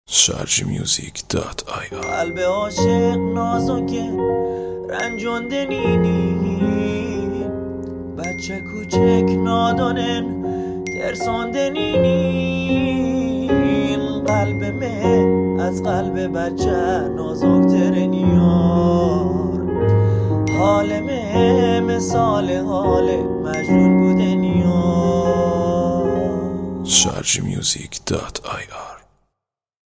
sharjmusic.ir قلب عاشق نازکه رنجونده نینی بچه کوچک نادانن ترسانده نینین قلب من از قلب بچه نازکتر نیار حال من مثال حال مجنون بوده نیار sharjmusic.ir